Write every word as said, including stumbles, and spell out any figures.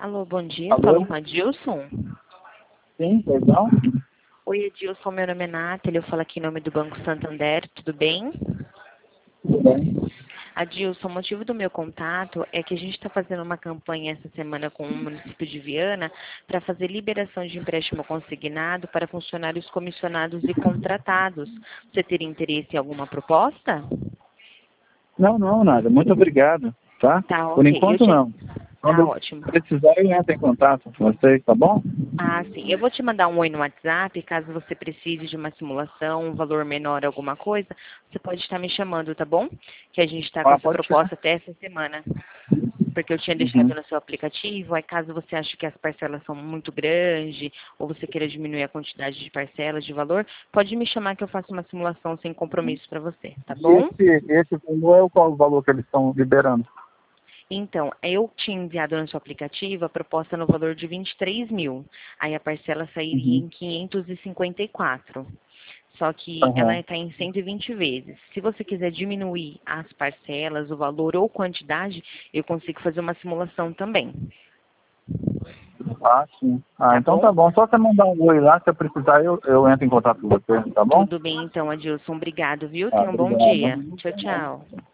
Alô, bom dia. Alô? Falo com a Adilson. Sim, perdão? Oi, Adilson. Meu nome é Nathalie. Eu falo aqui em nome do Banco Santander. Tudo bem? Tudo bem. Adilson, o motivo do meu contato é que a gente está fazendo uma campanha essa semana com o município de Viana para fazer liberação de empréstimo consignado para funcionários comissionados e contratados. Você teria interesse em alguma proposta? Não, não, nada. Muito obrigado, tá? Tá, Por ok. Eu enquanto, te... não. Quando Tá eu ótimo. precisar, eu entro em contato com vocês, tá bom? Ah, sim. Eu vou te mandar um oi no WhatsApp, caso você precise de uma simulação, um valor menor, alguma coisa, você pode estar me chamando, tá bom? Que a gente está com Ah, essa pode ser. proposta até essa semana. Porque eu tinha deixado Uhum. no seu aplicativo, aí caso você ache que as parcelas são muito grandes, ou você queira diminuir a quantidade de parcelas, de valor, pode me chamar que eu faço uma simulação sem compromisso para você, tá E bom? esse, esse valor é o qual o valor que eles estão liberando? Então, eu tinha enviado no seu aplicativo a proposta no valor de vinte e três mil. Aí a parcela sairia Uhum. em quinhentos e cinquenta e quatro. Só que ela Aham. está em cento e vinte vezes. Se você quiser diminuir as parcelas, o valor ou quantidade, eu consigo fazer uma simulação também. Ah, sim. Ah, Tá então bom? tá bom. Só você mandar um oi lá, se eu precisar, eu, eu entro em contato com você, tá bom? Tudo bem então, Adilson. Obrigado, viu? Ah, Tenha um bom obrigado. dia. Tchau, tchau.